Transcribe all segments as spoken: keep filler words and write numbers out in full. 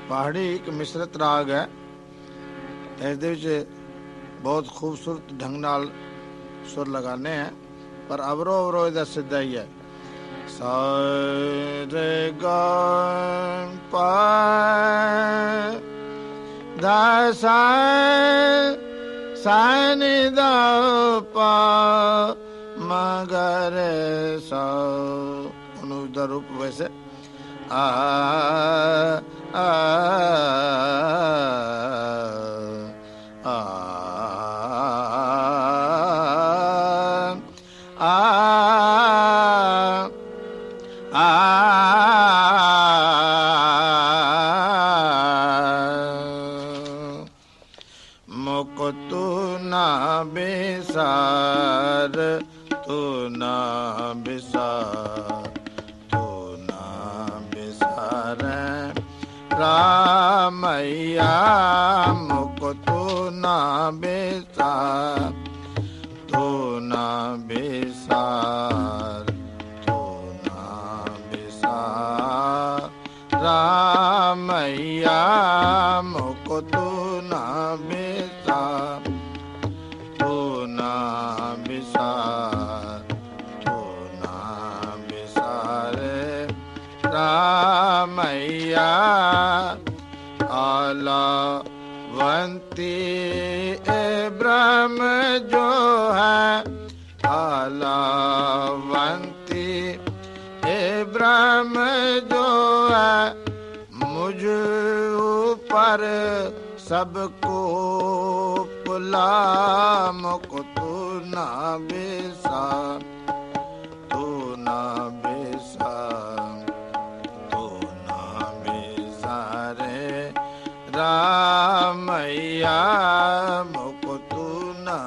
ਪਹਾੜੀ ਇੱਕ ਮਿਸ਼ਰਤ ਰਾਗ ਹੈ। ਇਸ ਦੇ ਵਿੱਚ ਬਹੁਤ ਖੂਬਸੂਰਤ ਢੰਗ ਨਾਲ ਸੁਰ ਲਗਾਣੇ ਹੈ, ਪਰ ਅਵਰੋ ਅਵਰੋ ਇਹਦਾ ਸਿੱਧਾ ਹੀ ਹੈ। ਸਾ ਰੇ ਗਾ ਪਾ ਦਾ ਸਾ ਸਾ ਨੀ ਦਾ ਪਾ ਮਗਰ ਸਾ। ਉਹਨੂੰ ਦਾ ਰੂਪ ਵੈਸੇ ਆ ਆ ਆ ਬਿਸਾਰ ਤੂੰ ਨਾ ਬਿਸਾਰ ਤੂੰ ਨਾ ਬਿਸਾਰੈ ਰਾਮਈਆ ਮੁਕ ਤੂੰ ਨਾ ਬਿਸਾਰ ਤੂੰ ਨਾ ਬਿਸਾਰ ਤੂੰ ਨਾ ਬਿਸਾਰ ਰਾਮਈਆ ਮੁਕ ਤੂੰ ਨਾ ਬਿਸਾਰ ਤੂੰ ਨਾ ਬਿਸਾਰ ਤੂੰ ਨਾ ਬਿਸਾਰੇ ਰਾਮਈਆ। ਆਲਾਵੰਤੀ ਏ ਬ੍ਰਹਮ ਜੋ ਹੈ ਆਲਾਵੰਤੀ ਏ ਬ੍ਰਹਮ ਜੋ ਹੈ ਮੁਝ ਉਪਰ ਸਭ ਕੋ ਪੁਲਾ ਮੁਕ ਤੂੰ ਨਾ ਬਿਸਾਰ ਤੂੰ ਨਾ ਬਿਸਾਰ ਤੂੰ ਨਾ ਬਿਸਾਰੇ ਰਾਮਈਆ ਮੁਕ ਤੂੰ ਨਾ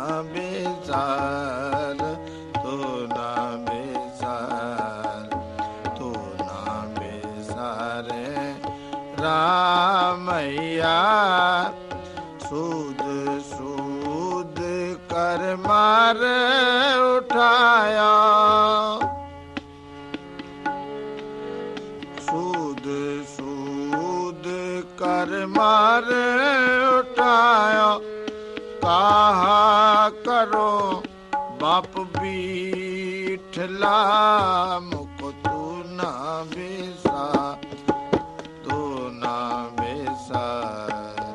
ਬਿਸਾਰ ਤੂੰ ਨਾ ਬਿਸਾਰ ਤੂੰ ਨਾ ਬਿਸਾਰੇ ਰਾਮਈਆ। ਸੂਦ ਸੂਦ ਕਰ ਮਾਰ ਉਠਾਇਆ ਸੂਦ ਸੂਦ ਕਰ ਮਾਰ ਉਠਾਇਆ ਕਾਹਾ ਕਰੋ ਬਾਪ ਬੀਠਲਾ ਮੁਕ ਤੂੰ ਨਾ ਬਿਸਾਰ ਤੂੰ ਨਾ ਬਿਸਾਰ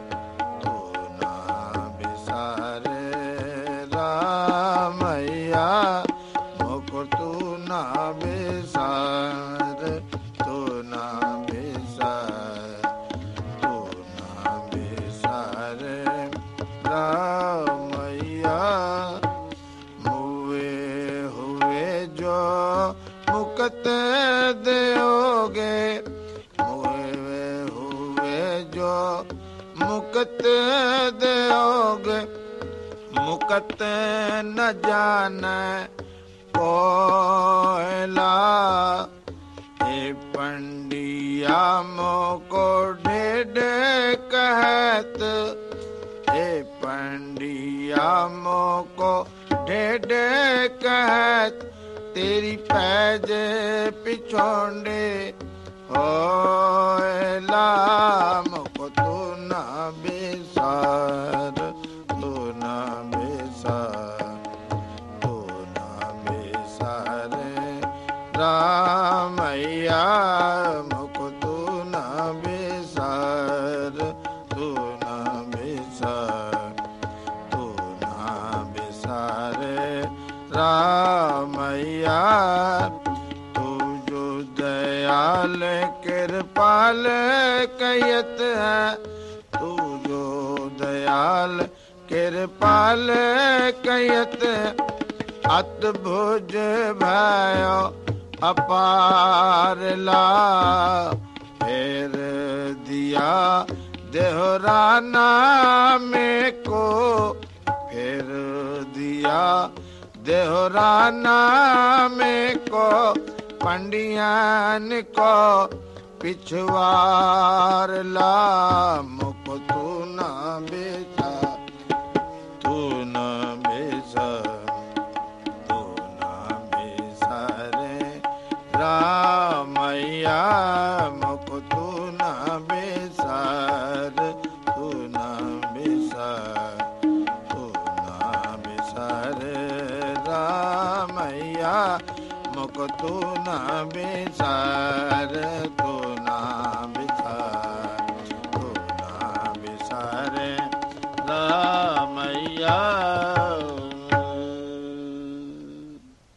ਤੂੰ ਨਾ ਬਿਸਾਰ ਤੂੰ ਨਾ ਬਿਸਾਰ ਤੂੰ ਨਾ ਬਿਸਾਰ ਰਾਮਈਆ। ਮੁਵੇ ਹੋਵੇ ਜੋ ਮੁਕਤ ਦਿਓਗੇ ਮੁਵੇ ਹੋਵੇ ਜੋ ਮੁਕਤ ਦਿਓਗੇ ਮੁਕਤ ਨ ਜਾਣੈ ਕੋਇਲਾ ਏ ਪੰਡਿਆ ਮੋਕੋ ਢੇਡ ਕਹਿਤ ਏ ਪੰਡਿਆ ਮੋਕੋ ਢੇਡ ਕਹਿਤ ਤੇਰੀ ਪੈਜ ਪਿਛੋਂਡੇ ਹੋਇਲਾ ਮੁਕ ਤੂੰ ਨਾ ਬਿਸਾਰ ਤੂੰ ਨਾ ਬਿਸਾਰ ਰਾਮਈਆ ਮੁਕ ਤੂੰ ਨਾ ਬਿਸਾਰ ਤੂੰ ਨਾ ਬਿਸਾਰ ਤੂੰ ਨਾ ਬਿਸਾਰੇ ਰਾਮਈਆ। ਤੂੰ ਜੋ ਦਇਆਲ ਕਿਰਪਾਲ ਕਹਿਤ ਹੈ ਤੂੰ ਜੋ ਦਇਆਲ ਕਿਰਪਾਲ ਕਹਿਤ ਅਤ ਭੁਜ ਭਇਓ ਅਪਾਰ ਲਾ ਫੇਰ ਦਿਆ ਦੇਹਰਾ ਨਾਮੇ ਕੋ ਫੇਰ ਦਿਆ ਦੇਹਰਾ ਨਾਮੇ ਕੋ ਪੰਡਿਆਨ ਕੋ ਪਿਛਵਾਰ ਲਾ ਮੁਕ ਤੂੰ ਨਾ ਬਿਸਾਰ ਤੂੰ ਨਾ ਬਿਸਾਰ ਰਾਮਈਆ ਮੁਕ ਤੂੰ ਨਾ ਬਿਸਾਰ ਰਾਮਈਆ ਮੁਕਤੁ ਨ ਬਿਸਾਰੈ।